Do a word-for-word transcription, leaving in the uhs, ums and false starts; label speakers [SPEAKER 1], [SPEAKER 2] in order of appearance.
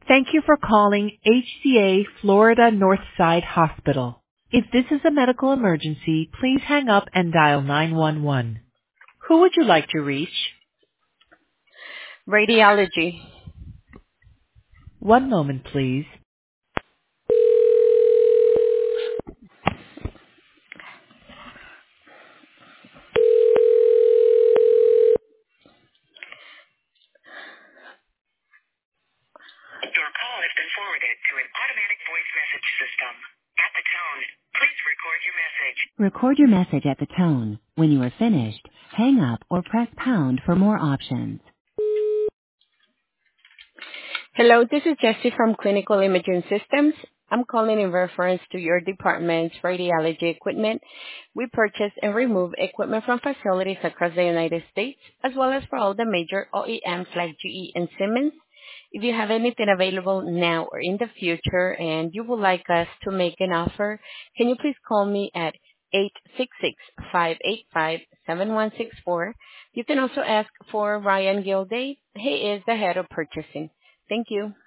[SPEAKER 1] Thank you for calling H C A Florida Northside Hospital. If this is a medical emergency, please hang up and dial nine one one. Who would you like to reach?
[SPEAKER 2] Radiology.
[SPEAKER 1] One moment, please. Your call has been forwarded to an automatic voice message system. At the tone, please record your message. Record your message at the tone. When you are finished, hang up or press pound for more options.
[SPEAKER 2] Hello, this is Jessie from Clinical Imaging Systems. I'm calling in reference to your department's radiology equipment. We purchase and remove equipment from facilities across the United States, as well as for all the major O E Ms like G E and Siemens. If you have anything available now or in the future and you would like us to make an offer, can you please call me at eight six six, five eight five, seven one six four. You can also ask for Ryan Gilday. He is the head of purchasing. Thank you.